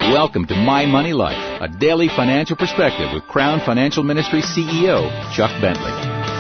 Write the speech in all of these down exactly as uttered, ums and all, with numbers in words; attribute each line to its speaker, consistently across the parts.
Speaker 1: Welcome to My Money Life, a daily financial perspective with Crown Financial Ministry C E O Chuck Bentley.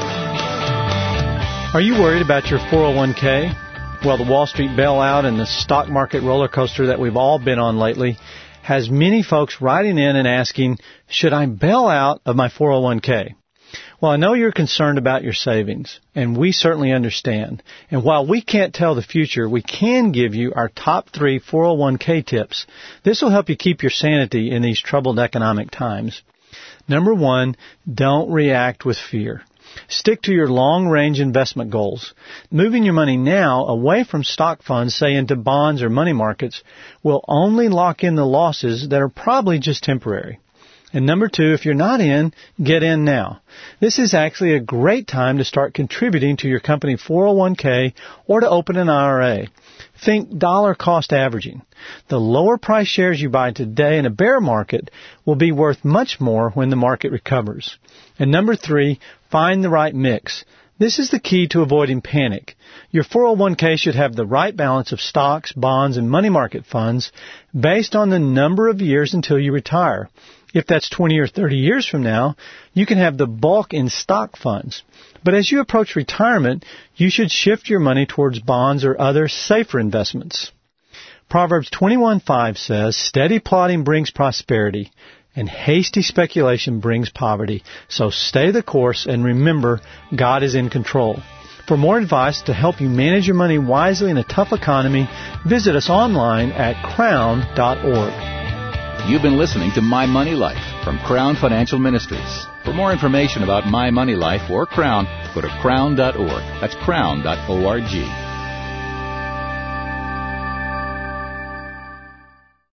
Speaker 2: Are you worried about your four oh one k? Well, the Wall Street bailout and the stock market roller coaster that we've all been on lately has many folks writing in and asking, should I bail out of my four oh one k? Well, I know you're concerned about your savings, and we certainly understand. And while we can't tell the future, we can give you our top three four oh one k tips. This will help you keep your sanity in these troubled economic times. Number one, don't react with fear. Stick to your long-range investment goals. Moving your money now away from stock funds, say into bonds or money markets, will only lock in the losses that are probably just temporary. And number two, if you're not in, get in now. This is actually a great time to start contributing to your company four oh one k or to open an I R A. Think dollar cost averaging. The lower price shares you buy today in a bear market will be worth much more when the market recovers. And number three, find the right mix. This is the key to avoiding panic. Your four oh one k should have the right balance of stocks, bonds, and money market funds based on the number of years until you retire. If that's twenty or thirty years from now, you can have the bulk in stock funds. But as you approach retirement, you should shift your money towards bonds or other safer investments. Proverbs twenty-one five says, steady plotting brings prosperity, and hasty speculation brings poverty. So stay the course and remember, God is in control. For more advice to help you manage your money wisely in a tough economy, visit us online at crown dot org.
Speaker 1: You've been listening to My Money Life from Crown Financial Ministries. For more information about My Money Life or Crown, go to crown dot org. That's crown dot org.